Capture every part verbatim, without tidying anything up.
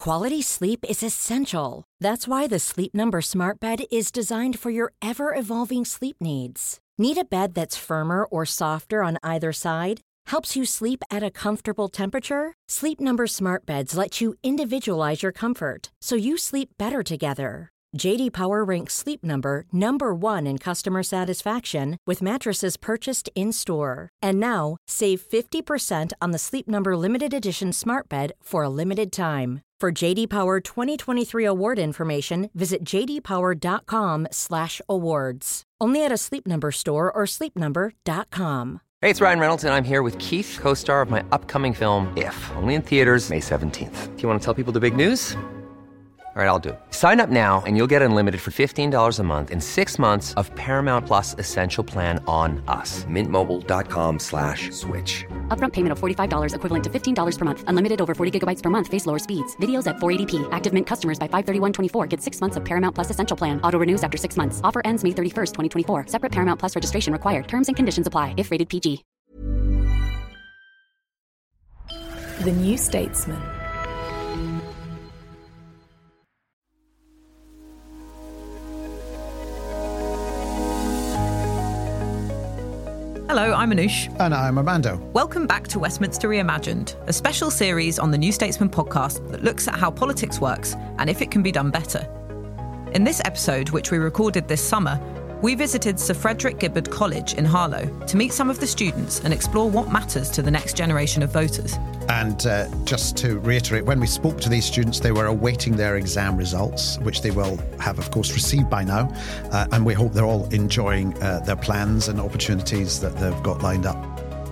Quality sleep is essential. That's why the Sleep Number Smart Bed is designed for your ever-evolving sleep needs. Need a bed that's firmer or softer on either side? Helps you sleep at a comfortable temperature? Sleep Number Smart Beds let you individualize your comfort, so you sleep better together. J D Power ranks Sleep Number number one in customer satisfaction with mattresses purchased in-store. And now, save fifty percent on the Sleep Number Limited Edition Smart Bed for a limited time. For J D Power twenty twenty-three award information, visit j d power dot com slash awards. Only at a Sleep Number store or sleep number dot com. Hey, it's Ryan Reynolds, and I'm here with Keith, co-star of my upcoming film, If, only in theaters May seventeenth. Do you want to tell people the big news? All right, I'll do it. Sign up now and you'll get unlimited for fifteen dollars a month and six months of Paramount Plus Essential Plan on us. Mint Mobile dot com slash switch. Upfront payment of forty-five dollars equivalent to fifteen dollars per month. Unlimited over forty gigabytes per month. Face lower speeds. Videos at four eighty p. Active Mint customers by five thirty-one twenty-four get six months of Paramount Plus Essential Plan. Auto renews after six months. Offer ends May thirty-first, twenty twenty-four. Separate Paramount Plus registration required. Terms and conditions apply if rated P G. The New Statesman. Hello, I'm Anoush. And I'm Armando. Welcome back to Westminster Reimagined, a special series on the New Statesman podcast that looks at how politics works and if it can be done better. In this episode, which we recorded this summer, we visited Sir Frederick Gibbard College in Harlow to meet some of the students and explore what matters to the next generation of voters. And uh, just to reiterate, when we spoke to these students, they were awaiting their exam results, which they will have, of course, received by now. Uh, and we hope they're all enjoying uh, their plans and opportunities that they've got lined up.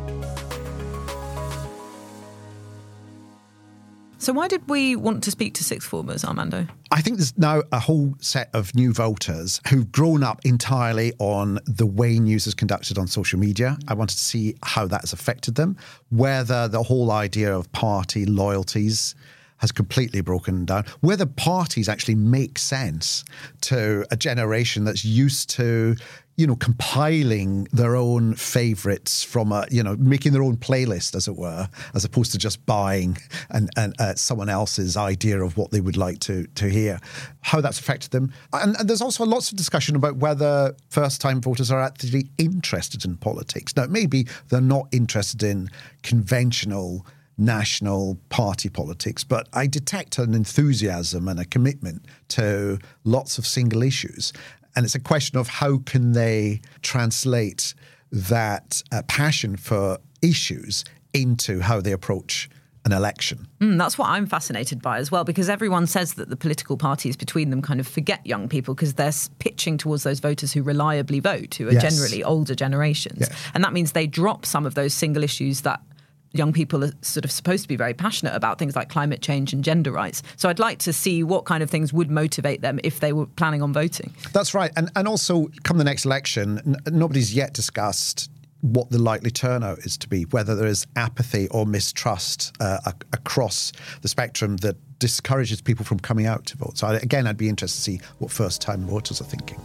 So why did we want to speak to sixth formers, Armando? I think there's now a whole set of new voters who've grown up entirely on the way news is conducted on social media. I wanted to see how that has affected them, whether the whole idea of party loyalties has completely broken down, whether parties actually make sense to a generation that's used to, you know, compiling their own favourites from a, you know, making their own playlist, as it were, as opposed to just buying and, and uh, someone else's idea of what they would like to to hear, how that's affected them. And, and there's also lots of discussion about whether first-time voters are actually interested in politics. Now, maybe they're not interested in conventional national party politics, but I detect an enthusiasm and a commitment to lots of single issues. And it's a question of how can they translate that uh, passion for issues into how they approach an election. Mm, that's what I'm fascinated by as well, because everyone says that the political parties between them kind of forget young people because they're pitching towards those voters who reliably vote, who are yes. generally older generations. Yes. And that means they drop some of those single issues that young people are sort of supposed to be very passionate about, things like climate change and gender rights. So I'd like to see what kind of things would motivate them if they were planning on voting. That's right. And and also, come the next election, n- nobody's yet discussed what the likely turnout is to be, whether there is apathy or mistrust uh, a- across the spectrum that discourages people from coming out to vote. So I, again, I'd be interested to see what first-time voters are thinking.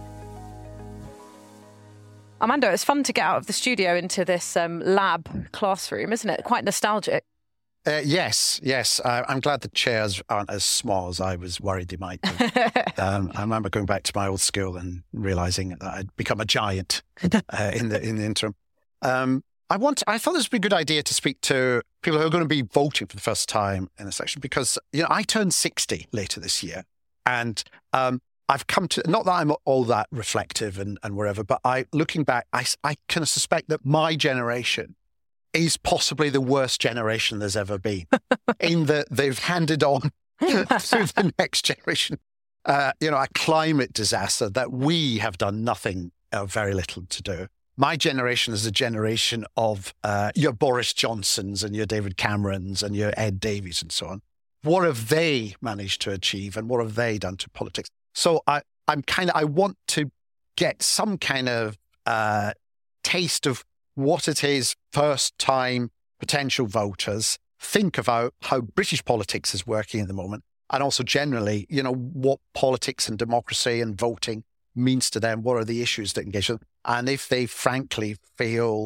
Armando, it's fun to get out of the studio into this um, lab classroom, isn't it? Quite nostalgic. Uh, yes, yes. Uh, I'm glad the chairs aren't as small as I was worried they might be. um, I remember going back to my old school and realising that I'd become a giant uh, in the in the interim. Um, I want. I thought this would be a good idea to speak to people who are going to be voting for the first time in this election, because you know I turn sixty later this year, and um, I've come to, not that I'm all that reflective and, and wherever, but I, looking back, I, I kind of suspect that my generation is possibly the worst generation there's ever been, in that they've handed on through the next generation, uh, you know, a climate disaster that we have done nothing or very little to do. My generation is a generation of uh, your Boris Johnsons and your David Camerons and your Ed Davies and so on. What have they managed to achieve and what have they done to politics? So I, I'm kind of, I want to get some kind of uh, taste of what it is first-time potential voters think about how British politics is working at the moment, and also generally, you know, what politics and democracy and voting means to them. What are the issues that engage them? And if they frankly feel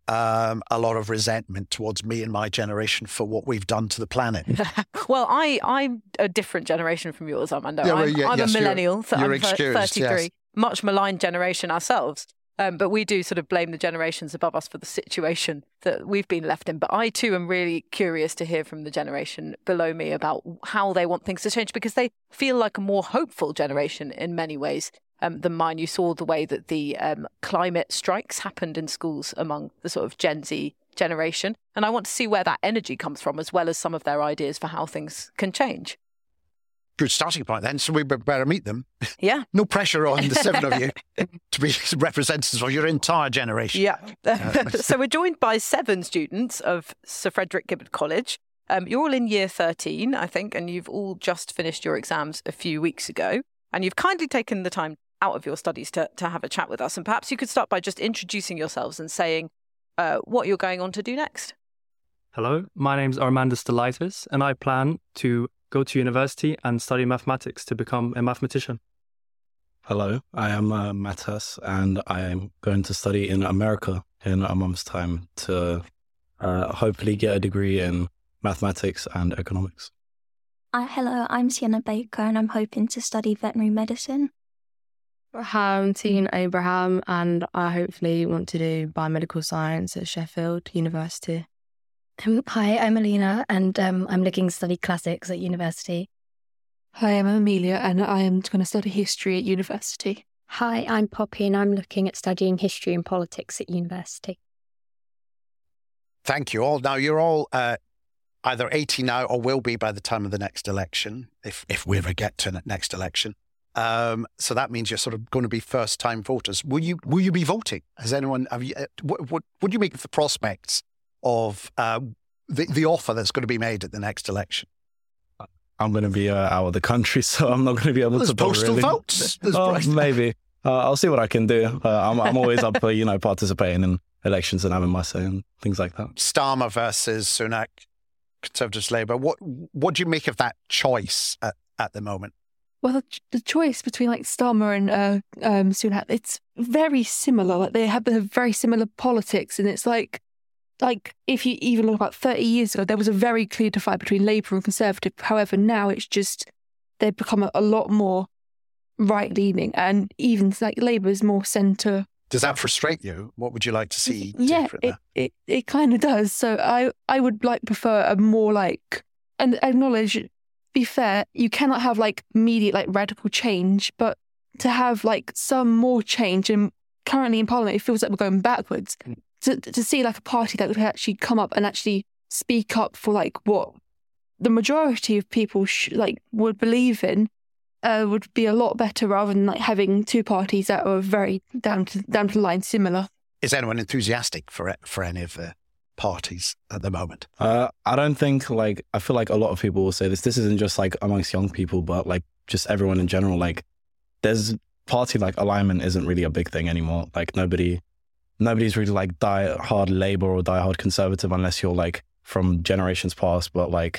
um, a lot of resentment towards me and my generation for what we've done to the planet. Well, I, I'm a different generation from yours, Armando. Yeah, well, I'm, yeah, I'm yes, a millennial, you're, so you're I'm thir- excused, thirty-three. yes. Much maligned generation ourselves. Um, but we do sort of blame the generations above us for the situation that we've been left in. But I too am really curious to hear from the generation below me about how they want things to change, because they feel like a more hopeful generation in many ways um, than mine. You saw the way that the um, climate strikes happened in schools among the sort of Gen Z generation. And I want to see where that energy comes from, as well as some of their ideas for how things can change. Good starting point then, so we better meet them. Yeah. No pressure on the seven of you to be representatives of your entire generation. Yeah. Uh, so we're joined by seven students of Sir Frederick Gibbard College. Um, you're all in year thirteen, I think, and you've all just finished your exams a few weeks ago. And you've kindly taken the time out of your studies to, to have a chat with us. And perhaps you could start by just introducing yourselves and saying uh, what you're going on to do next. Hello, my name's Armandus Delightus, and I plan to go to university and study mathematics to become a mathematician. Hello, I am uh, Matas, and I am going to study in America in a month's time to uh, hopefully get a degree in mathematics and economics. Uh, hello, I'm Sienna Baker, and I'm hoping to study veterinary medicine. I'm Teen Abraham, and I hopefully want to do biomedical science at Sheffield University. Um, hi, I'm Alina, and um, I'm looking to study classics at university. Hi, I'm Amelia, and I am going to study history at university. Hi, I'm Poppy, and I'm looking at studying history and politics at university. Thank you all. Now, you're all uh, either eighty now or will be by the time of the next election, if if we ever get to the next election. Um, so that means you're sort of going to be first-time voters. Will you will you be voting? Has anyone? Have you? Uh, what, what what do you make of the prospects of uh, the the offer that's going to be made at the next election? I'm going to be uh, out of the country, so I'm not going to be able There's to postal really... votes. There's oh, price. Maybe. Uh, I'll see what I can do. Uh, I'm, I'm always up for, you know, participating in elections and having my say and things like that. Starmer versus Sunak, Conservatives, Labour. What what do you make of that choice at, at the moment? Well, the, the choice between like Starmer and uh, um, Sunak, it's very similar. Like they have, they have very similar politics, and it's like, like if you even look about thirty years ago, there was a very clear divide between Labour and Conservative. However, now it's just they've become a, a lot more right-leaning, and even like Labour is more centre. Does that frustrate you? What would you like to see Yeah, different it, there? it, it kind of does. So I, I would like prefer a more like, and acknowledge, be fair, you cannot have like immediate like radical change, but to have like some more change. And currently in Parliament, it feels like we're going backwards. Mm. To, to see like a party that would actually come up and actually speak up for like what the majority of people sh- like would believe in uh, would be a lot better, rather than like having two parties that are very down to down to the line similar. Is anyone enthusiastic for it, for any of the parties at the moment? Uh, I don't think like I feel like a lot of people will say this. This isn't just like amongst young people, but like just everyone in general. Like there's party like alignment isn't really a big thing anymore. Like nobody. Nobody's really like die hard Labour or die hard Conservative unless you're like from generations past. But like,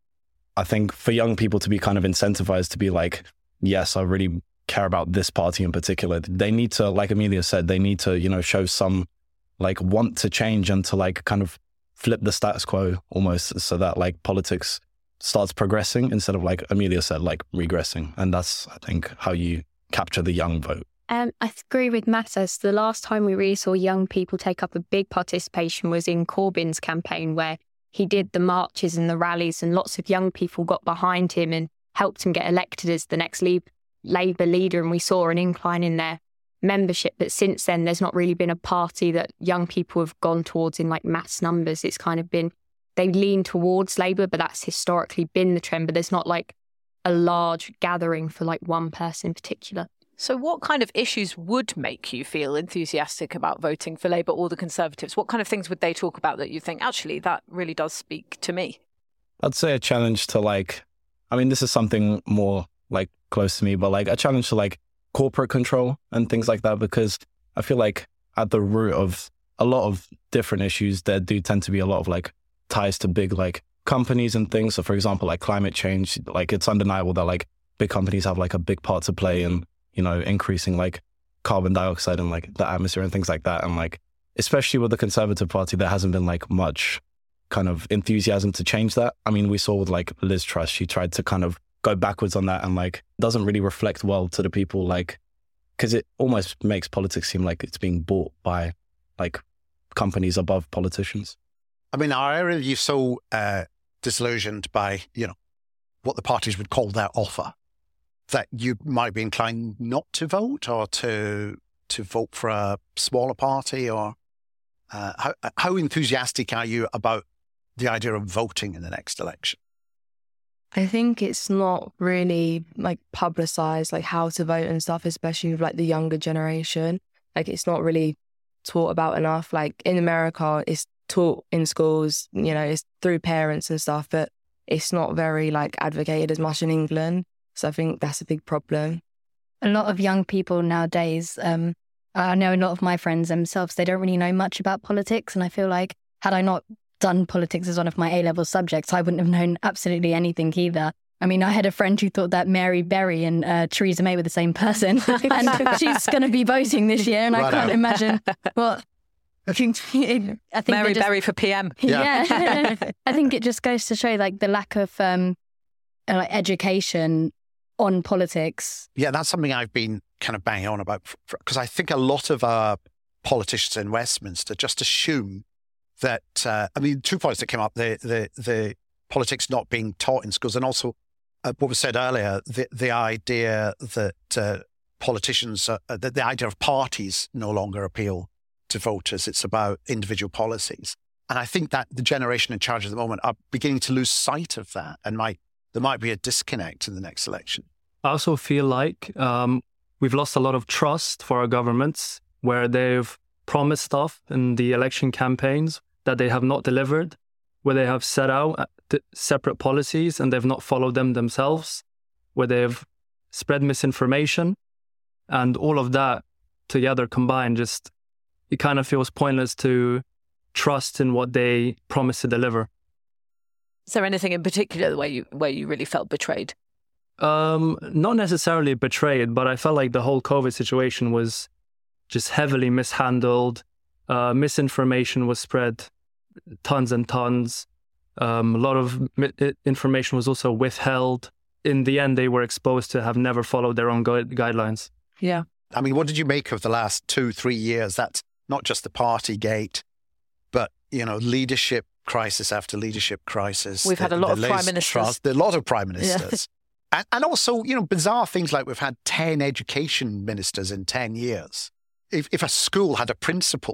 I think for young people to be kind of incentivized to be like, yes, I really care about this party in particular. They need to, like Amelia said, they need to, you know, show some like want to change and to like kind of flip the status quo almost, so that like politics starts progressing instead of, like Amelia said, like regressing. And that's, I think, how you capture the young vote. Um, I agree with Matas. The last time we really saw young people take up a big participation was in Corbyn's campaign, where he did the marches and the rallies, and lots of young people got behind him and helped him get elected as the next Le- Labour leader. And we saw an incline in their membership. But since then, there's not really been a party that young people have gone towards in like mass numbers. It's kind of been, they lean towards Labour, but that's historically been the trend. But there's not like a large gathering for like one person in particular. So what kind of issues would make you feel enthusiastic about voting for Labour or the Conservatives? What kind of things would they talk about that you think, actually, that really does speak to me? I'd say a challenge to like, I mean, this is something more like close to me, but like a challenge to like corporate control and things like that, because I feel like at the root of a lot of different issues, there do tend to be a lot of like ties to big like companies and things. So for example, like climate change, like it's undeniable that like big companies have like a big part to play in, you know, increasing like carbon dioxide and like the atmosphere and things like that. And like especially with the Conservative Party, there hasn't been like much kind of enthusiasm to change that. I mean, we saw with like Liz Truss, she tried to kind of go backwards on that and like doesn't really reflect well to the people, like, because it almost makes politics seem like it's being bought by like companies above politicians. I mean, are you so uh, disillusioned by, you know, what the parties would call their offer that you might be inclined not to vote or to to vote for a smaller party? Or uh, how, how enthusiastic are you about the idea of voting in the next election? I think it's not really like publicized, like how to vote and stuff, especially with like the younger generation. Like it's not really taught about enough. Like in America, it's taught in schools, you know, it's through parents and stuff, but it's not very like advocated as much in England. So I think that's a big problem. A lot of young people nowadays, um, I know a lot of my friends themselves, they don't really know much about politics. And I feel like had I not done politics as one of my A-level subjects, I wouldn't have known absolutely anything either. I mean, I had a friend who thought that Mary Berry and uh, Theresa May were the same person. And she's going to be voting this year. And right I can't out. imagine what... I think Mary just, Berry for P M. Yeah. yeah. I think it just goes to show like the lack of um, like education on politics. Yeah, that's something I've been kind of banging on about, because I think a lot of our politicians in Westminster just assume that, uh, I mean, two points that came up, the the, the politics not being taught in schools, and also uh, what was said earlier, the, the idea that uh, politicians, uh, the, the idea of parties no longer appeal to voters. It's about individual policies. And I think that the generation in charge at the moment are beginning to lose sight of that, and might there might be a disconnect in the next election. I also feel like um, we've lost a lot of trust for our governments, where they've promised stuff in the election campaigns that they have not delivered, where they have set out separate policies and they've not followed them themselves, where they've spread misinformation, and all of that together combined, just it kind of feels pointless to trust in what they promise to deliver. Is there anything in particular where you where you really felt betrayed? Um, not necessarily betrayed, but I felt like the whole COVID situation was just heavily mishandled. Uh, misinformation was spread tons and tons. Um, a lot of mi- information was also withheld. In the end, they were exposed to have never followed their own gu- guidelines. Yeah. I mean, what did you make of the last two, three years? That's not just the party gate, but, you know, leadership crisis after leadership crisis. We've the, had a lot of Liz prime ministers. Truss, a lot of prime ministers. Yeah. and, and also, you know, bizarre things like we've had ten education ministers in ten years. If, if a school had a principal,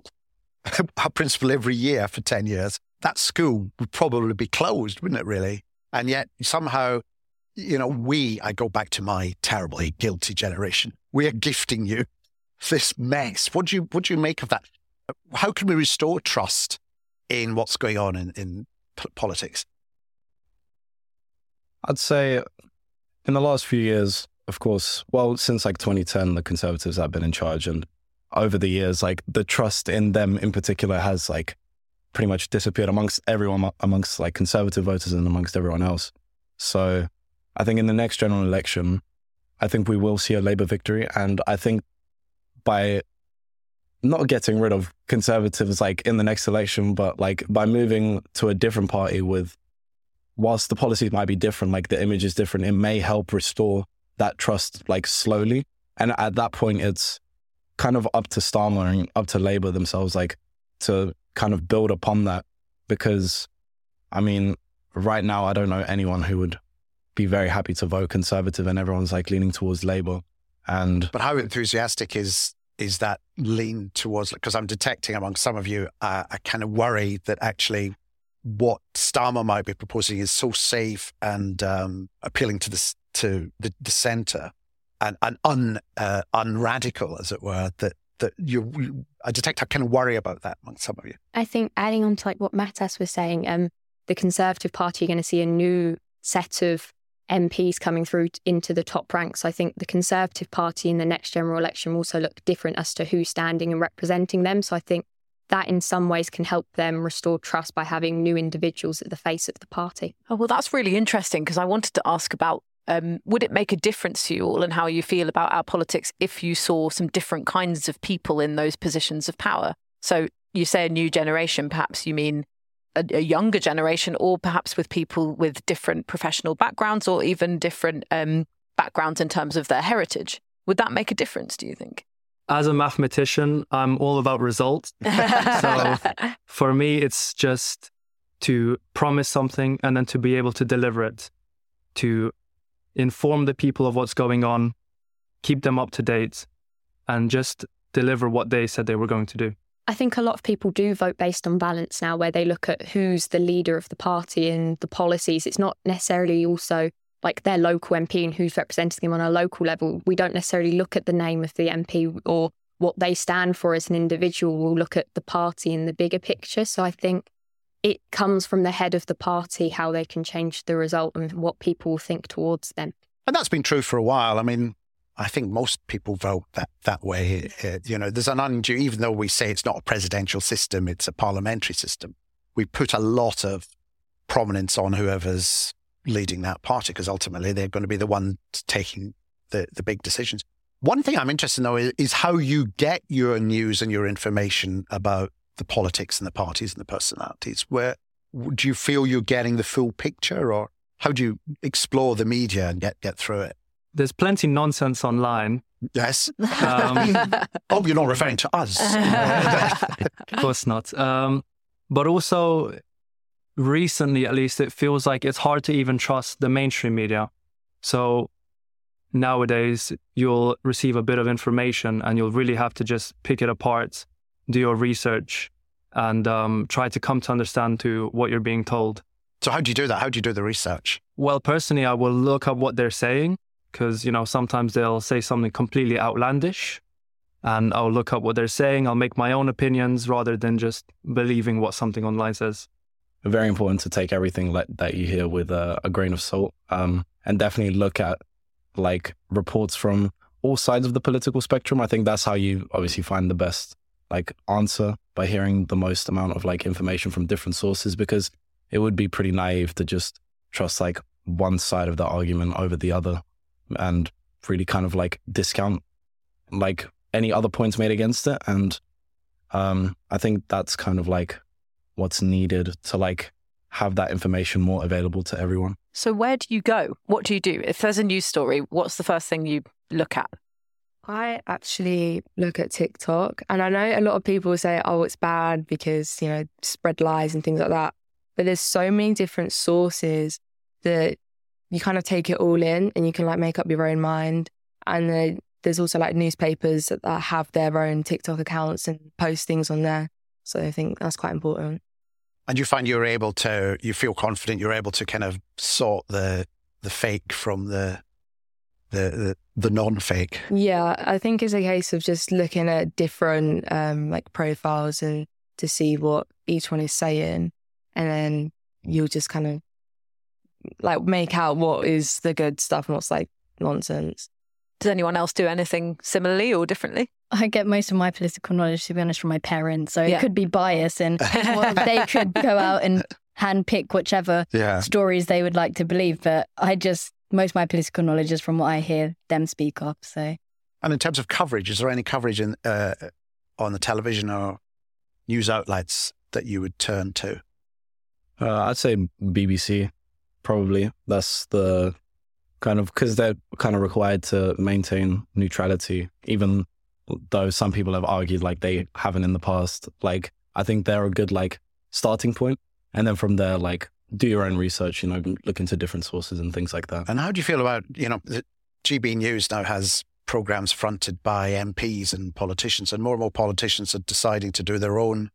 a principal every year for ten years, that school would probably be closed, wouldn't it, really? And yet somehow, you know, we, I go back to my terribly guilty generation, we are gifting you this mess. What do you, what do you make of that? How can we restore trust in what's going on in, in p- politics? I'd say in the last few years, of course, well, since like twenty ten, the Conservatives have been in charge, and over the years, like the trust in them in particular has like pretty much disappeared amongst everyone, amongst like Conservative voters and amongst everyone else. So I think in the next general election, I think we will see a Labour victory. And I think by not getting rid of Conservatives like in the next election, but like by moving to a different party with, whilst the policies might be different, like the image is different, it may help restore that trust like slowly. And at that point, it's kind of up to Starmer and up to Labour themselves, like to kind of build upon that. Because, I mean, right now, I don't know anyone who would be very happy to vote Conservative, and everyone's like leaning towards Labour. And but how enthusiastic is is that lean towards? Because I'm detecting among some of you uh, a kind of worry that actually what Starmer might be proposing is so safe and um, appealing to the to the, the centre and, and un uh, unradical, as it were, that that you, you I detect a kind of worry about that among some of you. I think adding on to like what Matas was saying, um, the Conservative Party are going to see a new set of M Ps coming through into the top ranks. I think the Conservative Party in the next general election will also look different as to who's standing and representing them. So I think that in some ways can help them restore trust by having new individuals at the face of the party. Oh, well, that's really interesting, because I wanted to ask about, um, would it make a difference to you all and how you feel about our politics if you saw some different kinds of people in those positions of power? So you say a new generation, perhaps you mean a, a younger generation, or perhaps with people with different professional backgrounds or even different um, backgrounds in terms of their heritage. Would that make a difference, do you think? As a mathematician, I'm all about results. So for me, it's just to promise something and then to be able to deliver it, to inform the people of what's going on, keep them up to date, and just deliver what they said they were going to do. I think a lot of people do vote based on balance now, where they look at who's the leader of the party and the policies. It's not necessarily also like their local M P and who's representing them on a local level. We don't necessarily look at the name of the M P or what they stand for as an individual. We'll look at the party in the bigger picture. So I think it comes from the head of the party, how they can change the result and what people think towards them. And that's been true for a while. I mean, I think most people vote that, that way. Uh, you know, there's an undue, even though we say it's not a presidential system, it's a parliamentary system, we put a lot of prominence on whoever's leading that party, because ultimately they're going to be the one taking the, the big decisions. One thing I'm interested in, though, is, is how you get your news and your information about the politics and the parties and the personalities. Where do you feel you're getting the full picture, or how do you explore the media and get, get through it? There's plenty nonsense online. Yes. Um, oh, you're not referring to us. Of course not. Um, but also, recently at least, it feels like it's hard to even trust the mainstream media. So nowadays, you'll receive a bit of information and you'll really have to just pick it apart, do your research, and um, try to come to understand to what you're being told. So how do you do that? How do you do the research? Well, personally, I will look up what they're saying, because, you know, sometimes they'll say something completely outlandish, and I'll look up what they're saying. I'll make my own opinions rather than just believing what something online says. Very important to take everything like, that you hear with a, a grain of salt, um, and definitely look at like reports from all sides of the political spectrum. I think that's how you obviously find the best like answer, by hearing the most amount of like information from different sources, because it would be pretty naive to just trust like one side of the argument over the other and really kind of like discount like any other points made against it. And um, I think that's kind of like what's needed to like have that information more available to everyone. So where do you go? What do you do? If there's a news story, what's the first thing you look at? I actually look at TikTok, and I know a lot of people say, oh, it's bad because, you know, spread lies and things like that. But there's so many different sources that you kind of take it all in and you can like make up your own mind. And then there's also like newspapers that have their own TikTok accounts and post things on there. So I think that's quite important. And you find you're able to, you feel confident you're able to kind of sort the the fake from the the the, the non-fake. Yeah, I think it's a case of just looking at different um, like profiles and to see what each one is saying, and then you'll just kind of like make out what is the good stuff and what's like nonsense. Does anyone else do anything similarly or differently? I get most of my political knowledge, to be honest, from my parents. So Yeah. it could be bias, and well, they could go out and handpick whichever Yeah. stories they would like to believe. But I just, most of my political knowledge is from what I hear them speak of. So, And in terms of coverage, is there any coverage in uh, on the television or news outlets that you would turn to? Uh, I'd say B B C, probably. That's the kind of, because they're kind of required to maintain neutrality, even though some people have argued like they haven't in the past. Like, I think they're a good like starting point. And then from there, like, do your own research, you know, look into different sources and things like that. And how do you feel about, you know, the G B News now has programs fronted by M Ps and politicians, and more and more politicians are deciding to do their own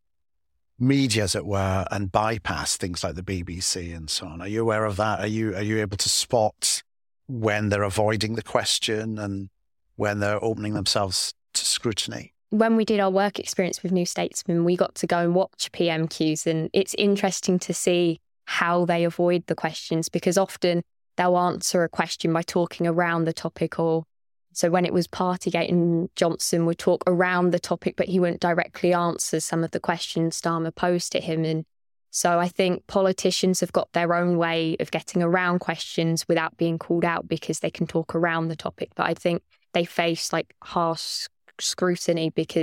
media, as it were, and bypass things like the B B C and so on. Are you aware of that? Are you are you able to spot when they're avoiding the question and when they're opening themselves to scrutiny? When we did our work experience with New Statesman, we got to go and watch P M Qs, and it's interesting to see how they avoid the questions, because often they'll answer a question by talking around the topic. Or so when it was Partygate, and Johnson would talk around the topic, but he wouldn't directly answer some of the questions Starmer posed to him. And so I think politicians have got their own way of getting around questions without being called out, because they can talk around the topic. But I think they face like harsh scrutiny because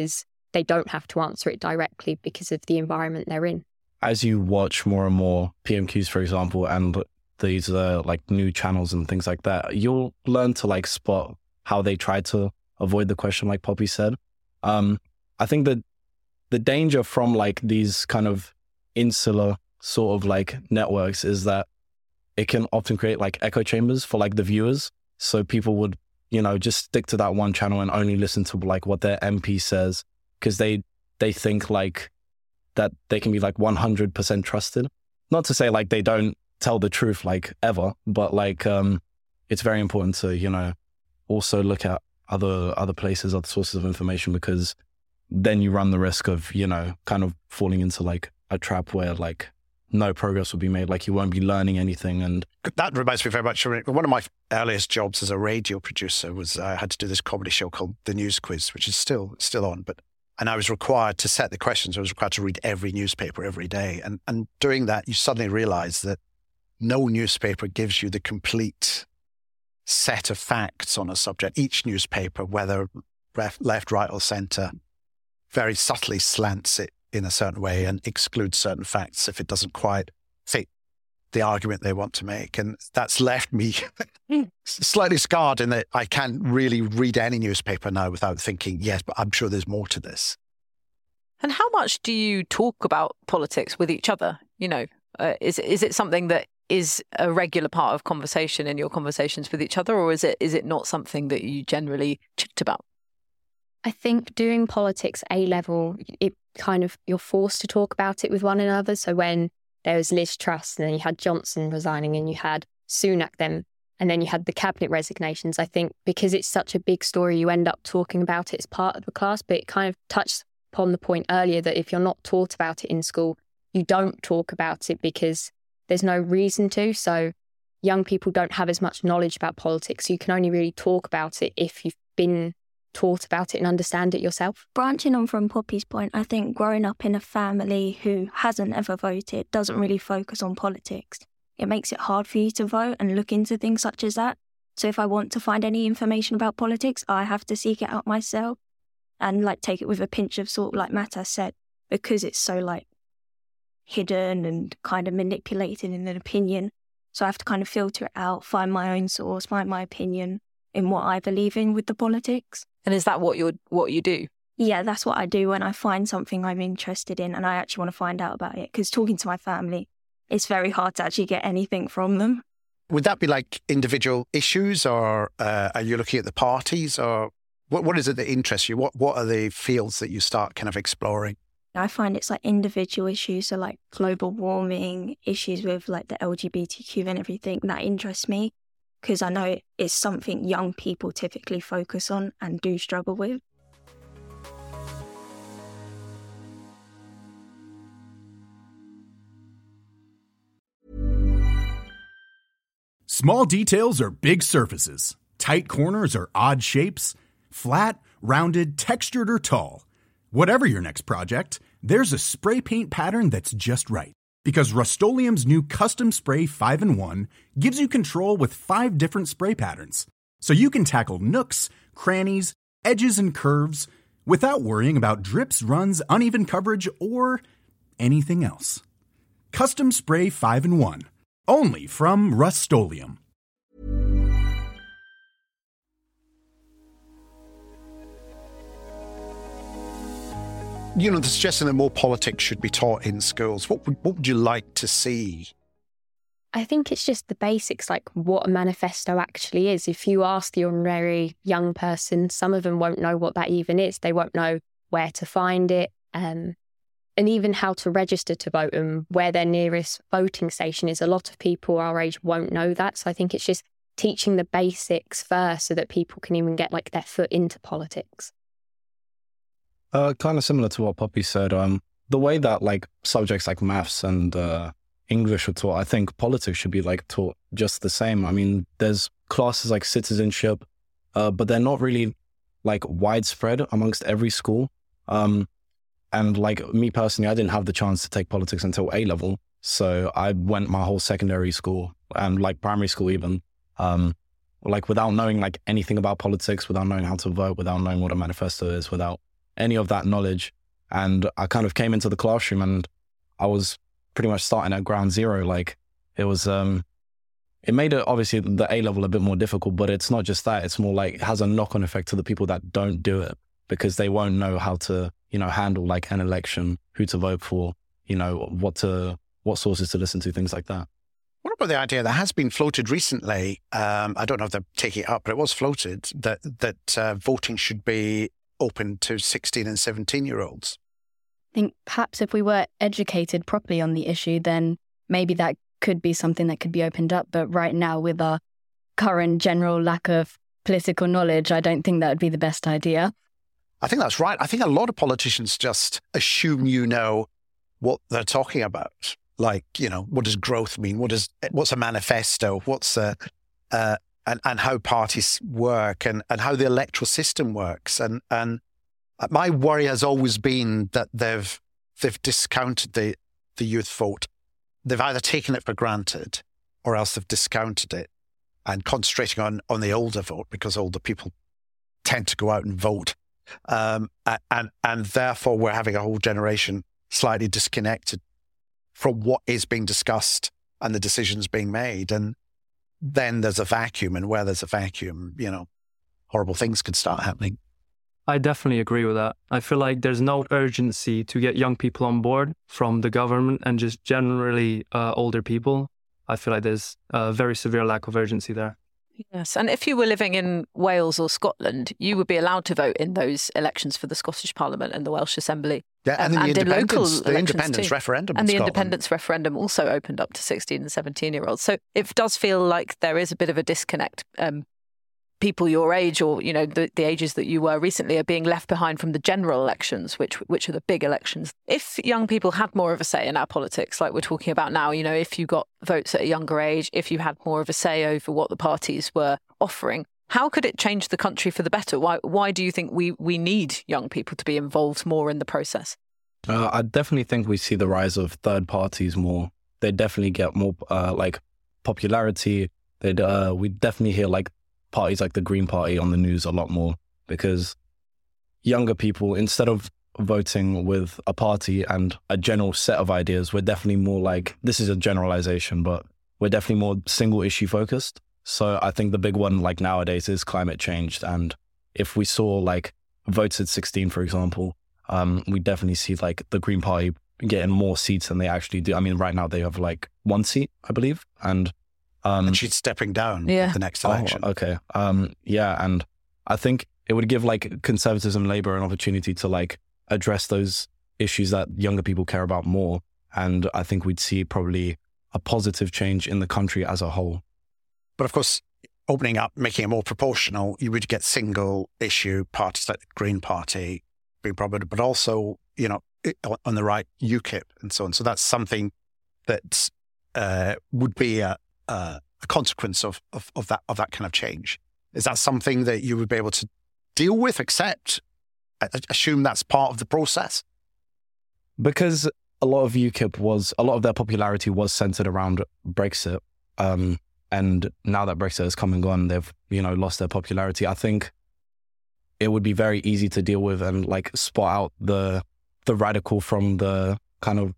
they don't have to answer it directly because of the environment they're in. As you watch more and more P M Qs, for example, and these uh, like new channels and things like that, you'll learn to like spot how they try to avoid the question, like Poppy said. Um, I think that the danger from like these kind of insular sort of like networks is that it can often create like echo chambers for like the viewers. So people would, you know, just stick to that one channel and only listen to like what their M P says, because they they think like that they can be like one hundred percent trusted. Not to say like they don't tell the truth like ever, but like um, it's very important to, you know, also look at other other places, other sources of information, because then you run the risk of, you know, kind of falling into like a trap where like no progress will be made, like you won't be learning anything. And that reminds me very much of one of my earliest jobs as a radio producer was I had to do this comedy show called The News Quiz, which is still still on, but and I was required to set the questions. I was required to read every newspaper every day. And and doing that, you suddenly realize that no newspaper gives you the complete set of facts on a subject. Each newspaper, whether left, right, or centre, very subtly slants it in a certain way and excludes certain facts if it doesn't quite fit the argument they want to make. And that's left me slightly scarred in that I can't really read any newspaper now without thinking, yes, but I'm sure there's more to this. And how much do you talk about politics with each other? You know, uh, is is it something that is a regular part of conversation in your conversations with each other, or is it is it not something that you generally chat about? I think doing politics A level, it kind of, you're forced to talk about it with one another. So when there was Liz Truss and then you had Johnson resigning and you had Sunak then, and then you had the cabinet resignations, I think because it's such a big story, you end up talking about it as part of the class. But it kind of touched upon the point earlier that if you're not taught about it in school, you don't talk about it because there's no reason to. So young people don't have as much knowledge about politics. So you can only really talk about it if you've been taught about it and understand it yourself. Branching on from Poppy's point, I think growing up in a family who hasn't ever voted doesn't really focus on politics. It makes it hard for you to vote and look into things such as that. So if I want to find any information about politics, I have to seek it out myself and like take it with a pinch of salt, like Matta said, because it's so like hidden and kind of manipulated in an opinion. So I have to kind of filter it out, find my own source, find my opinion in what I believe in with the politics. And is that what you what you do? Yeah, that's what I do when I find something I'm interested in and I actually want to find out about it. Because talking to my family, it's very hard to actually get anything from them. Would that be like individual issues, or uh, are you looking at the parties, or what? What is it that interests you? What What are the fields that you start kind of exploring? I find it's like individual issues, so like global warming, issues with like the L G B T Q and everything that interests me, because I know it's something young people typically focus on and do struggle with. Small details are big surfaces. Tight corners are odd shapes. Flat, rounded, textured, or tall. Whatever your next project, there's a spray paint pattern that's just right. Because Rust-Oleum's new Custom Spray five in one gives you control with five different spray patterns. So you can tackle nooks, crannies, edges, and curves without worrying about drips, runs, uneven coverage, or anything else. Custom Spray five in one. Only from Rust-Oleum. You know, the suggestion that more politics should be taught in schools. What would, what would you like to see? I think it's just the basics, like what a manifesto actually is. If you ask the ordinary young person, some of them won't know what that even is. They won't know where to find it, um, and even how to register to vote and where their nearest voting station is. A lot of people our age won't know that. So I think it's just teaching the basics first so that people can even get like their foot into politics. Uh, kind of similar to what Poppy said. Um, the way that like subjects like maths and uh, English are taught, I think politics should be like taught just the same. I mean, there's classes like citizenship, uh, but they're not really like widespread amongst every school. Um, and like me personally, I didn't have the chance to take politics until A level. So I went my whole secondary school and like primary school even, um, like without knowing like anything about politics, without knowing how to vote, without knowing what a manifesto is, without any of that knowledge. And I kind of came into the classroom and I was pretty much starting at ground zero. Like it was, um, it made it obviously the A level a bit more difficult, but it's not just that. It's more like it has a knock-on effect to the people that don't do it because they won't know how to, you know, handle like an election, who to vote for, you know, what to, what sources to listen to, things like that. What about the idea that has been floated recently? Um, I don't know if they're taking it up, but it was floated that that uh, voting should be open to sixteen and seventeen year olds. I think perhaps if we were educated properly on the issue, then maybe that could be something that could be opened up. But right now, with our current general lack of political knowledge, I don't think that would be the best idea. I think that's right. I think a lot of politicians just assume you know what they're talking about. Like, you know, what does growth mean? What is what's a manifesto? What's a uh, and and how parties work and, and how the electoral system works. And and my worry has always been that they've they've discounted the the youth vote. They've either taken it for granted or else they've discounted it and concentrating on, on the older vote because older people tend to go out and vote. Um, and, and therefore we're having a whole generation slightly disconnected from what is being discussed and the decisions being made. And then there's a vacuum, and where there's a vacuum, you know, horrible things can start happening. I definitely agree with that. I feel like there's no urgency to get young people on board from the government and just generally uh, older people. I feel like there's a very severe lack of urgency there. Yes, and if you were living in Wales or Scotland, you would be allowed to vote in those elections for the Scottish Parliament and the Welsh Assembly. Yeah, and, um, the, and in local the independence too. referendum. And the Scotland. independence referendum also opened up to sixteen and seventeen-year-olds. So it does feel like there is a bit of a disconnect. Um, people your age or, you know, the, the ages that you were recently are being left behind from the general elections, which which are the big elections. If young people had more of a say in our politics, like we're talking about now, you know, if you got votes at a younger age, if you had more of a say over what the parties were offering, how could it change the country for the better? Why why do you think we, we need young people to be involved more in the process? Uh, I definitely think we see the rise of third parties more. They definitely get more uh, like popularity. They'd uh, we definitely hear like parties like the Green Party on the news a lot more because younger people, instead of voting with a party and a general set of ideas, we're definitely more like, this is a generalization, but we're definitely more single issue focused. So I think the big one like nowadays is climate change. And if we saw like votes at sixteen, for example, um, we definitely see like the Green Party getting more seats than they actually do. I mean, right now they have like one seat, I believe. And Um, and she's stepping down yeah. at the next election. Oh, okay. Um, yeah, and I think it would give like Conservatism, Labour an opportunity to like address those issues that younger people care about more. And I think we'd see probably a positive change in the country as a whole. But of course, opening up, making it more proportional, you would get single issue parties like the Green Party being prominent, but also, you know, on the right, UKIP and so on. So that's something that uh, would be a Uh, a consequence of, of, of that of that kind of change. Is that something that you would be able to deal with, accept, assume that's part of the process? Because a lot of UKIP was, a lot of their popularity was centered around Brexit. Um, and now that Brexit has come and gone, they've, you know, lost their popularity. I think it would be very easy to deal with and like spot out the the radical from the kind of,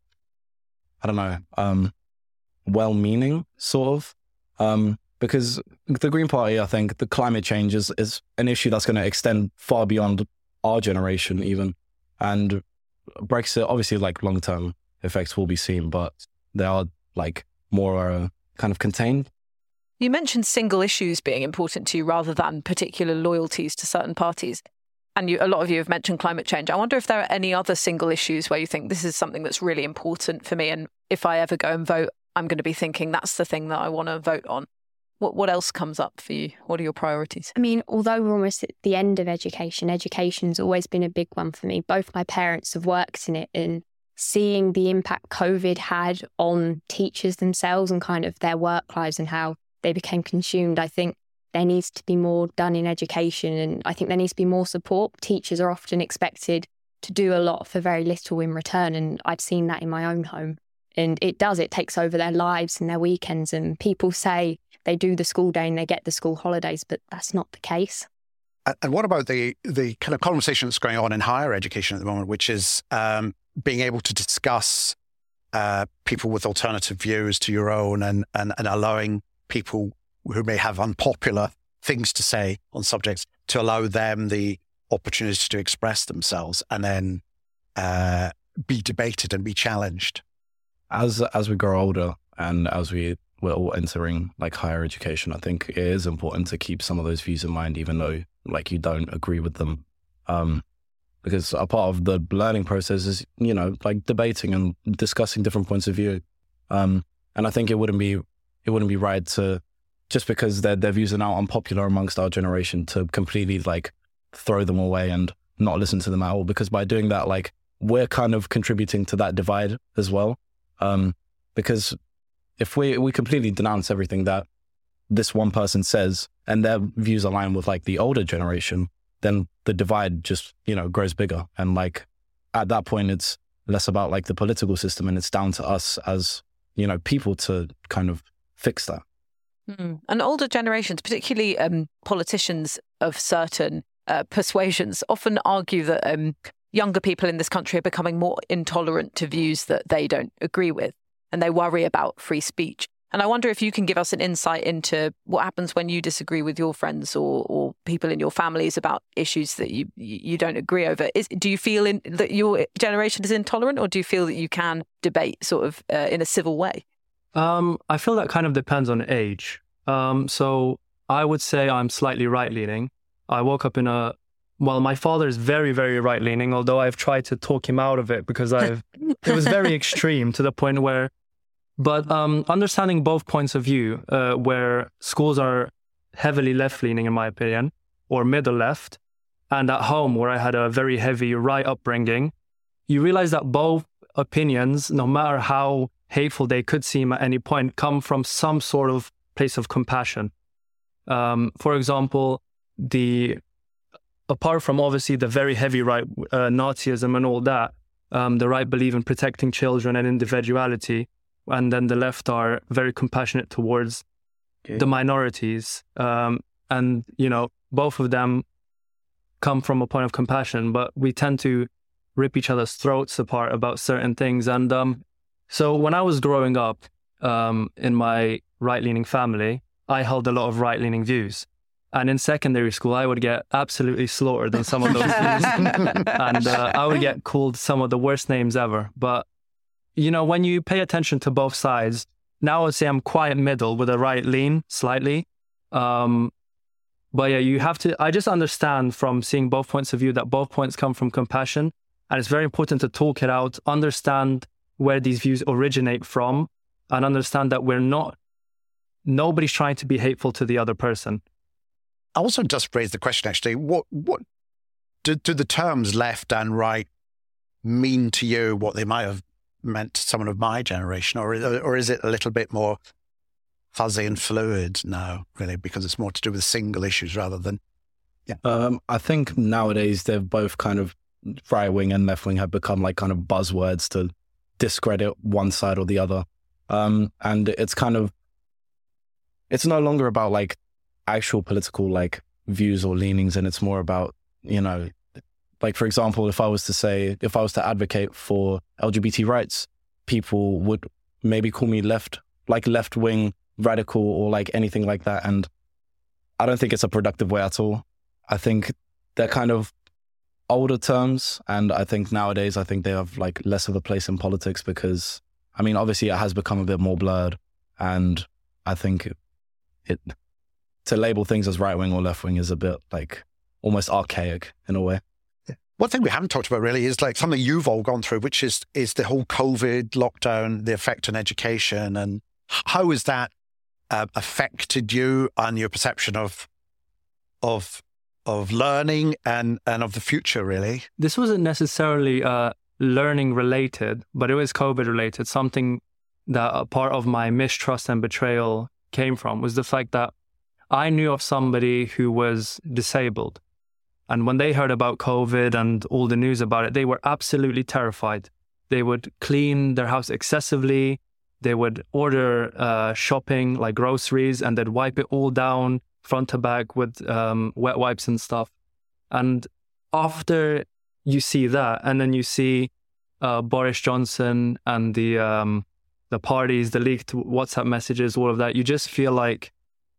I don't know, um, well-meaning sort of, um, because the Green Party, I think the climate change is, is an issue that's going to extend far beyond our generation even. And Brexit, obviously like long-term effects will be seen, but they are like more uh, kind of contained. You mentioned single issues being important to you rather than particular loyalties to certain parties. And you, a lot of you have mentioned climate change. I wonder if there are any other single issues where you think this is something that's really important for me, and if I ever go and vote, I'm going to be thinking that's the thing that I want to vote on. What what else comes up for you? What are your priorities? I mean, although we're almost at the end of education, education's always been a big one for me. Both my parents have worked in it, and seeing the impact COVID had on teachers themselves and kind of their work lives and how they became consumed, I think there needs to be more done in education, and I think there needs to be more support. Teachers are often expected to do a lot for very little in return, and I've seen that in my own home. And it does, it takes over their lives and their weekends. And people say they do the school day and they get the school holidays, but that's not the case. And what about the the kind of conversation that's going on in higher education at the moment, which is um, being able to discuss uh, people with alternative views to your own and, and, and allowing people who may have unpopular things to say on subjects to allow them the opportunity to express themselves and then uh, be debated and be challenged? As as we grow older and as we we're all entering like higher education, I think it is important to keep some of those views in mind, even though like you don't agree with them. Um, because a part of the learning process is, you know, like debating and discussing different points of view. Um, and I think it wouldn't be it wouldn't be right to, just because their their views are now unpopular amongst our generation, to completely like throw them away and not listen to them at all. Because by doing that, like we're kind of contributing to that divide as well. Um, because if we we completely denounce everything that this one person says and their views align with like the older generation, then the divide just, you know, grows bigger. And like at that point, it's less about like the political system and it's down to us as, you know, people to kind of fix that. Mm. And older generations, particularly um, politicians of certain uh, persuasions, often argue that um, younger people in this country are becoming more intolerant to views that they don't agree with, and they worry about free speech. And I wonder if you can give us an insight into what happens when you disagree with your friends or, or people in your families about issues that you you don't agree over. Is, do you feel in, that your generation is intolerant, or do you feel that you can debate sort of uh, in a civil way? Um, I feel that kind of depends on age. Um, so I would say I'm slightly right-leaning. I woke up in a... Well, my father is very, very right-leaning, although I've tried to talk him out of it because I've it was very extreme to the point where... But um, understanding both points of view, uh, where schools are heavily left-leaning, in my opinion, or middle-left, and at home, where I had a very heavy right upbringing, you realize that both opinions, no matter how hateful they could seem at any point, come from some sort of place of compassion. Um, for example, the apart from obviously the very heavy right, uh, Nazism and all that, um, the right believe in protecting children and individuality, and then the left are very compassionate towards okay. the minorities. Um, and, you know, both of them come from a point of compassion, but we tend to rip each other's throats apart about certain things. And um, so when I was growing up um, in my right-leaning family, I held a lot of right-leaning views. And in secondary school, I would get absolutely slaughtered on some of those views. And uh, I would get called some of the worst names ever. But you know, when you pay attention to both sides, now I would say I'm quiet middle with a right lean slightly. Um, but yeah, you have to, I just understand from seeing both points of view that both points come from compassion. And it's very important to talk it out, understand where these views originate from, and understand that we're not, nobody's trying to be hateful to the other person. I also just raised the question, actually, what, what do, do the terms left and right mean to you, what they might have meant to someone of my generation, or or is it a little bit more fuzzy and fluid now, really, because it's more to do with single issues rather than, yeah. Um, I think nowadays they've both kind of, right wing and left wing have become like kind of buzzwords to discredit one side or the other. Um, and it's kind of, it's no longer about like actual political like views or leanings, and it's more about, you know, like, for example, if I was to say, if I was to advocate for L G B T rights, people would maybe call me left, like left-wing radical or like anything like that. And I don't think it's a productive way at all. I think they're kind of older terms. And I think nowadays, I think they have like less of a place in politics because, I mean, obviously it has become a bit more blurred. And I think it, it to label things as right-wing or left-wing is a bit like almost archaic in a way. One thing we haven't talked about really is like something you've all gone through, which is is the whole COVID lockdown, the effect on education, and how has that uh, affected you and your perception of of of learning and and of the future, really? This wasn't necessarily uh, learning related, but it was COVID related. Something that a part of my mistrust and betrayal came from was the fact that I knew of somebody who was disabled. And when they heard about COVID and all the news about it, they were absolutely terrified. They would clean their house excessively. They would order uh, shopping like groceries and they'd wipe it all down front to back with um, wet wipes and stuff. And after you see that, and then you see uh, Boris Johnson and the um, the parties, the leaked WhatsApp messages, all of that, you just feel like,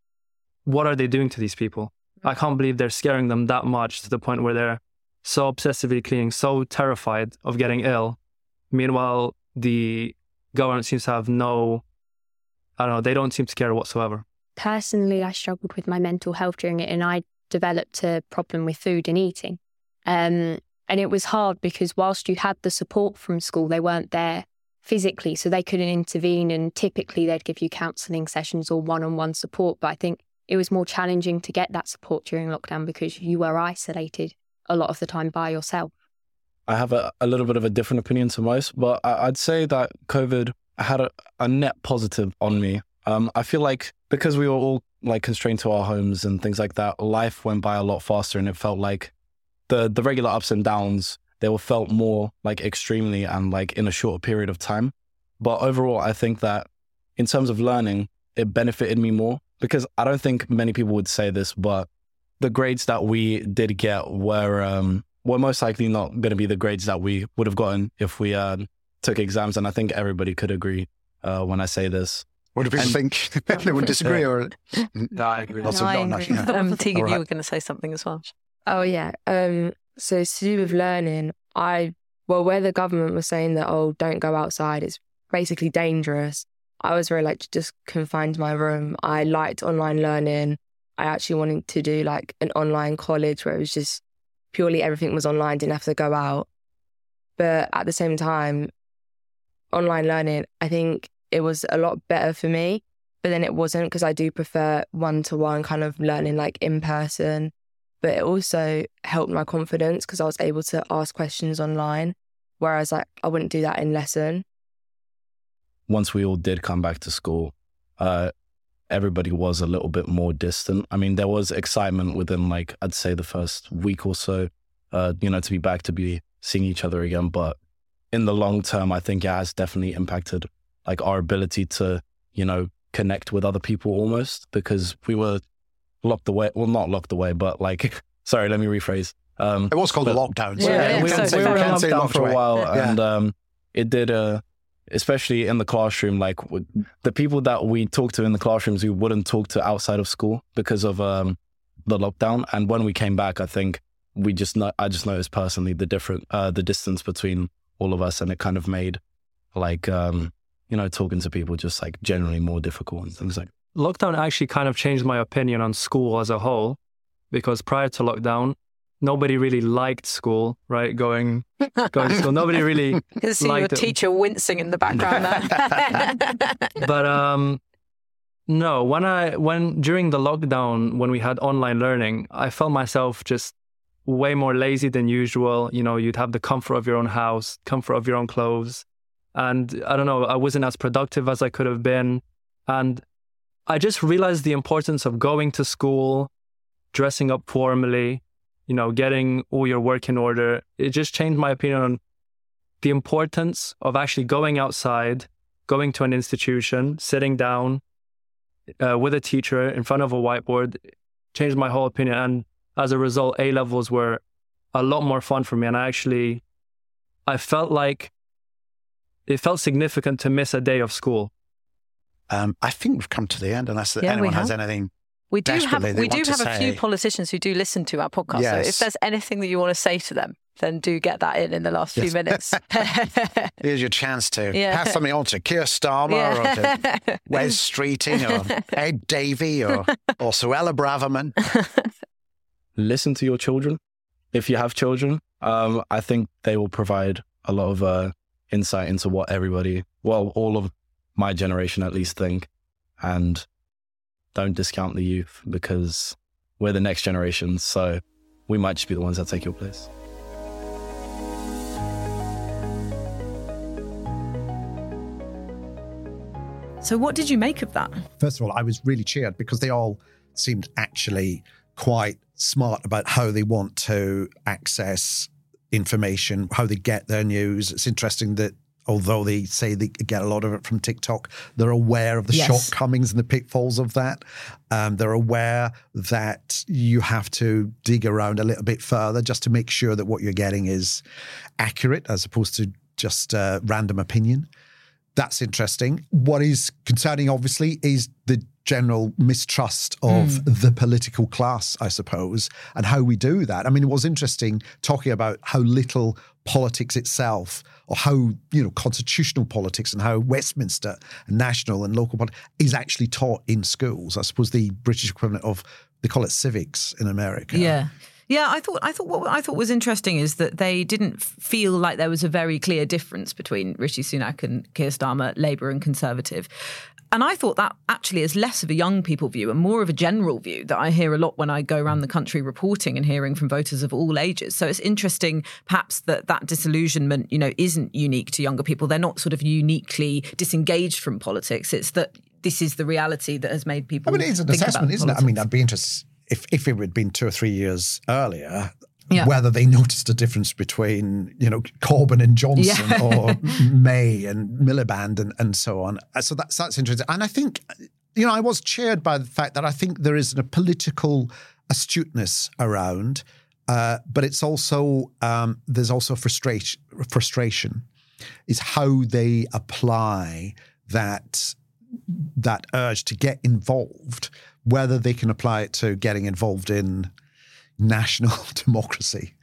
what are they doing to these people? I can't believe they're scaring them that much to the point where they're so obsessively cleaning, so terrified of getting ill. Meanwhile, the government seems to have no, I don't know, they don't seem to care whatsoever. Personally, I struggled with my mental health during it, and I developed a problem with food and eating. Um, and it was hard because whilst you had the support from school, they weren't there physically, so they couldn't intervene, and typically they'd give you counselling sessions or one-on-one support. But I think it was more challenging to get that support during lockdown because you were isolated a lot of the time by yourself. I have a, a little bit of a different opinion to most, but I, I'd say that COVID had a, a net positive on me. Um, I feel like because we were all like constrained to our homes and things like that, life went by a lot faster, and it felt like the the regular ups and downs, they were felt more like extremely and like in a shorter period of time. But overall, I think that in terms of learning, it benefited me more, because I don't think many people would say this, but the grades that we did get were um, were most likely not going to be the grades that we would have gotten if we uh, took exams. And I think everybody could agree uh, when I say this. What do people and, think? They would disagree, or no, I agree. Also, no, I not, agree. not, Um, Tegan, right. you were going to say something as well. Oh, yeah. Um, so to do with learning, I, well, where the government was saying that, oh, don't go outside, it's basically dangerous. I was very like just confined to my room. I liked online learning. I actually wanted to do like an online college where it was just purely everything was online, didn't have to go out. But at the same time, online learning, I think it was a lot better for me, but then it wasn't, because I do prefer one-to-one kind of learning like in person. But it also helped my confidence because I was able to ask questions online, whereas like I wouldn't do that in lesson. Once we all did come back to school, uh, everybody was a little bit more distant. I mean, there was excitement within like, I'd say the first week or so, uh, you know, to be back, to be seeing each other again. But in the long term, I think it has definitely impacted like our ability to, you know, connect with other people almost, because we were locked away. Well, not locked away, but like, sorry, let me rephrase. Um, it was called but, a lockdown. So Yeah, yeah, we, yeah, we, so we were in locked lockdown for away. a while, Yeah. and um, it did, uh, especially in the classroom, like w- the people that we talked to in the classrooms, we wouldn't talk to outside of school because of um, the lockdown. And when we came back, I think we just, no- I just noticed personally the different, uh, the distance between all of us, and it kind of made like, um, you know, talking to people just like generally more difficult and things like that. Lockdown actually kind of changed my opinion on school as a whole, because prior to lockdown, nobody really liked school, right? Going, going to school. Nobody really You can see your liked it. teacher wincing in the background there. But um, no, when I when during the lockdown, when we had online learning, I felt myself just way more lazy than usual. You know, you'd have the comfort of your own house, comfort of your own clothes, and I don't know, I wasn't as productive as I could have been, and I just realized the importance of going to school, dressing up formally, you know, getting all your work in order. It just changed my opinion on the importance of actually going outside, going to an institution, sitting down uh, with a teacher in front of a whiteboard. It changed my whole opinion. And as a result, A-levels were a lot more fun for me. And I actually, I felt like it felt significant to miss a day of school. Um, I think we've come to the end, unless Yeah, anyone we has have. anything. We do have desperately they we do want to have a few say. politicians who do listen to our podcast. So if Yes. there's anything that you want to say to them, then do get that in in the last few Yes. minutes. Here's your chance to Yeah. pass something on to Keir Starmer Yeah. or to Wes Streeting or Ed Davey or, or Suella Braverman. Listen to your children. If you have children, um, I think they will provide a lot of uh, insight into what everybody, well, all of my generation at least think. And don't discount the youth, because we're the next generation. So we might just be the ones that take your place. So what did you make of that? First of all, I was really cheered because they all seemed actually quite smart about how they want to access information, how they get their news. It's interesting that although they say they get a lot of it from TikTok, they're aware of the Yes. shortcomings and the pitfalls of that. Um, they're aware that you have to dig around a little bit further just to make sure that what you're getting is accurate as opposed to just uh, random opinion. That's interesting. What is concerning, obviously, is the general mistrust of Mm. the political class, I suppose, and how we do that. I mean, it was interesting talking about how little politics itself, or how, you know, constitutional politics and how Westminster and national and local politics is actually taught in schools. I suppose the British equivalent of, they call it civics in America. Yeah. Yeah, I thought I thought what I thought was interesting is that they didn't feel like there was a very clear difference between Rishi Sunak and Keir Starmer, Labour and Conservative. And I thought that actually is less of a young people view and more of a general view that I hear a lot when I go around the country reporting and hearing from voters of all ages. So it's interesting perhaps that that disillusionment, you know, isn't unique to younger people. They're not sort of uniquely disengaged from politics. It's that this is the reality that has made people I mean, it's an think assessment, about isn't politics. it? I mean, I'd be interested if, if it had been two or three years earlier, Yeah. whether they noticed a difference between, you know, Corbyn and Johnson Yeah. or May and Miliband and, and so on. So that's, that's interesting. And I think, you know, I was cheered by the fact that I think there is a political astuteness around, uh, but it's also, um, there's also frustration, frustration is how they apply that that urge to get involved, whether they can apply it to getting involved in national democracy.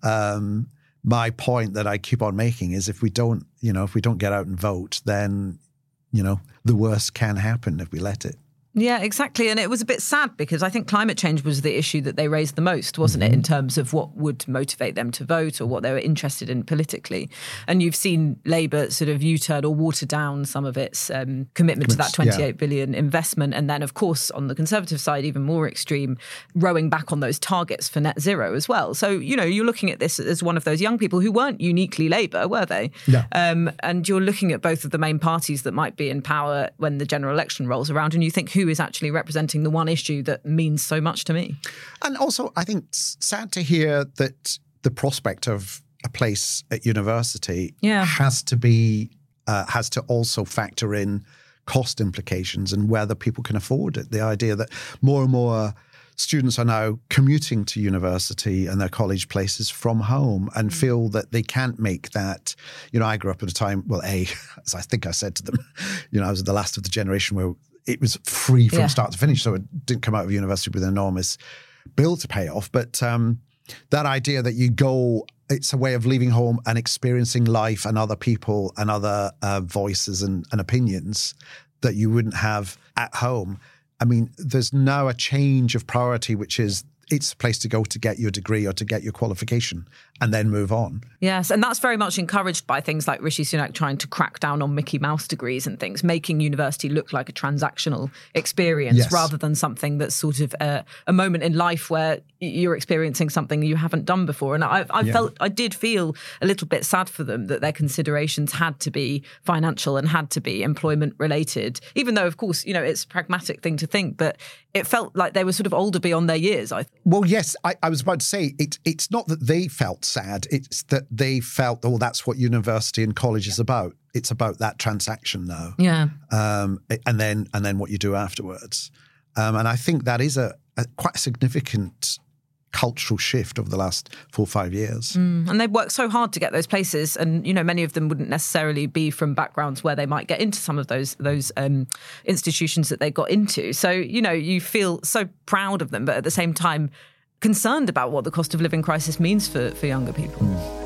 Um, my point that I keep on making is if we don't, you know, if we don't get out and vote, then, you know, the worst can happen if we let it. Yeah, exactly. And it was a bit sad because I think climate change was the issue that they raised the most, wasn't it, in terms of what would motivate them to vote or what they were interested in politically. And you've seen Labour sort of U-turn or water down some of its um, commitment to that twenty-eight yeah. billion investment. And then, of course, on the Conservative side, even more extreme, rowing back on those targets for net zero as well. So, you know, you're looking at this as one of those young people who weren't uniquely Labour, were they? Yeah. Um, and you're looking at both of the main parties that might be in power when the general election rolls around and you think, who is actually representing the one issue that means so much to me? And also, I think it's sad to hear that the prospect of a place at university Yeah. has to be, uh, has to also factor in cost implications and whether people can afford it. The idea that more and more students are now commuting to university and their college places from home and feel that they can't make that. You know, I grew up at a time, well, A, as I think I said to them, you know, I was the last of the generation where it was free from Yeah. start to finish. So it didn't come out of university with an enormous bill to pay off. But um, that idea that you go, it's a way of leaving home and experiencing life and other people and other uh, voices and, and opinions that you wouldn't have at home. I mean, there's now a change of priority, which is it's a place to go to get your degree or to get your qualification and then move on. Yes, and that's very much encouraged by things like Rishi Sunak trying to crack down on Mickey Mouse degrees and things, making university look like a transactional experience Yes. rather than something that's sort of a, a moment in life where you're experiencing something you haven't done before. And I, I Yeah. felt, I did feel a little bit sad for them that their considerations had to be financial and had to be employment related, even though, of course, you know, it's a pragmatic thing to think, but it felt like they were sort of older beyond their years, I thought. Well, yes, I, I was about to say it, it's not that they felt sad. It's that they felt, oh, that's what university and college is about. It's about that transaction now. Yeah. Um, and then and then what you do afterwards. Um, and I think that is a, a quite a significant cultural shift over the last four or five years. Mm, and they've worked so hard to get those places, and you know many of them wouldn't necessarily be from backgrounds where they might get into some of those those um, institutions that they got into. So you know you feel so proud of them, but at the same time concerned about what the cost of living crisis means for for younger people. Mm.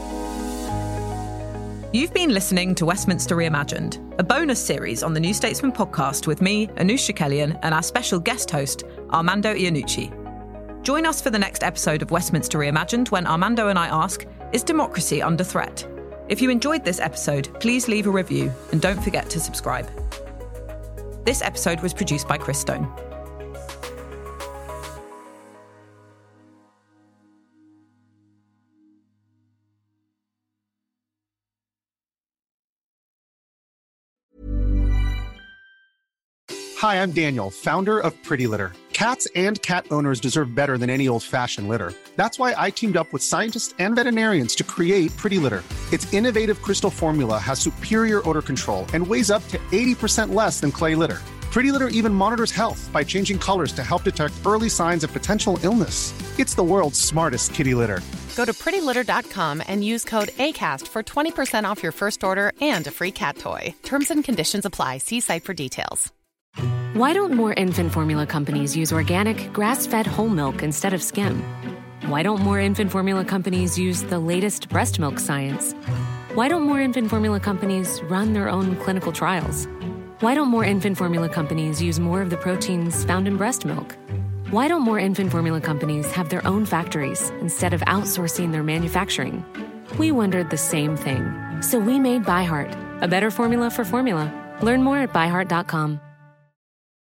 You've been listening to Westminster Reimagined, a bonus series on the New Statesman podcast with me, Anoush Shakelian, and our special guest host, Armando Iannucci. Join us for the next episode of Westminster Reimagined when Armando and I ask, is democracy under threat? If you enjoyed this episode, please leave a review and don't forget to subscribe. This episode was produced by Chris Stone. Hi, I'm Daniel, founder of Pretty Litter. Cats and cat owners deserve better than any old-fashioned litter. That's why I teamed up with scientists and veterinarians to create Pretty Litter. Its innovative crystal formula has superior odor control and weighs up to eighty percent less than clay litter. Pretty Litter even monitors health by changing colors to help detect early signs of potential illness. It's the world's smartest kitty litter. Go to pretty litter dot com and use code ACAST for twenty percent off your first order and a free cat toy. Terms and conditions apply. See site for details. Why don't more infant formula companies use organic, grass-fed whole milk instead of skim? Why don't more infant formula companies use the latest breast milk science? Why don't more infant formula companies run their own clinical trials? Why don't more infant formula companies use more of the proteins found in breast milk? Why don't more infant formula companies have their own factories instead of outsourcing their manufacturing? We wondered the same thing. So we made ByHeart, a better formula for formula. Learn more at by heart dot com.